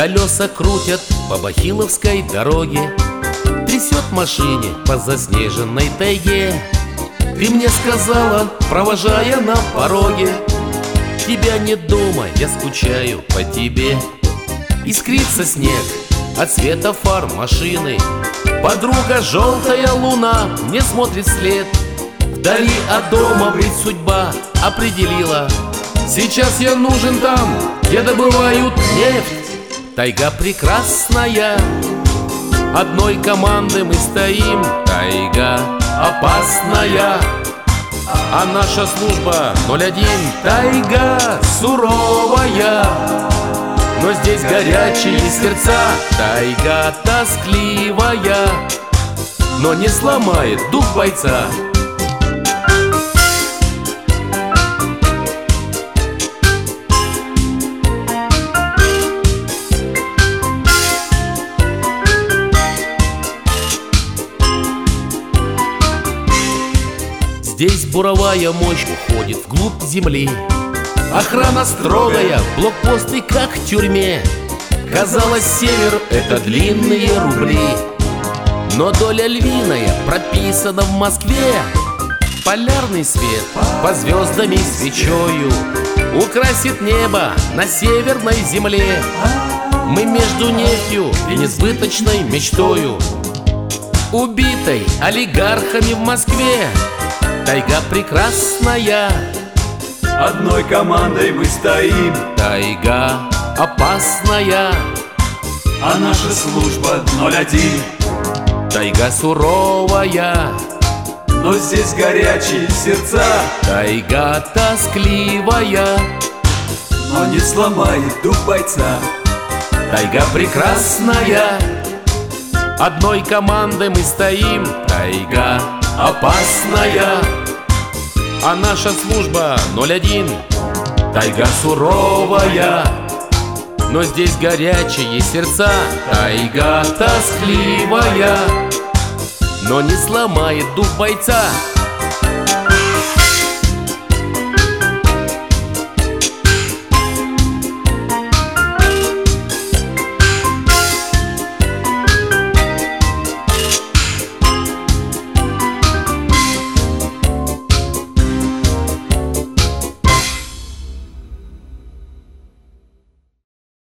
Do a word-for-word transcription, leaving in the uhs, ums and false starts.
Колеса крутят по бахиловской дороге, трясет машине по заснеженной тайге. Ты мне сказала, провожая на пороге: тебя нет дома, я скучаю по тебе. Искрится снег от света фар машины, подруга желтая луна мне смотрит вслед. Вдали от дома ведь судьба определила: сейчас я нужен там, где добывают нефть. Тайга прекрасная, одной команды мы стоим. Тайга опасная, а наша служба ноль один. Тайга суровая, но здесь горячие сердца. Тайга тоскливая, но не сломает дух бойца. Здесь буровая мощь уходит вглубь земли. Охрана строгая, блокпосты как в тюрьме. Казалось, север — это длинные рубли, но доля львиная прописана в Москве. Полярный свет по звездами свечою украсит небо на северной земле. Мы между нефтью и несбыточной мечтою, убитой олигархами в Москве. Тайга прекрасная, одной командой мы стоим. Тайга опасная, а наша служба ноль один. Тайга суровая, но здесь горячие сердца. Тайга тоскливая, но не сломает дух бойца. Тайга прекрасная, одной командой мы стоим. Тайга опасная, а наша служба ноль один. Тайга суровая, но здесь горячие сердца. Тайга тоскливая, но не сломает дух бойца.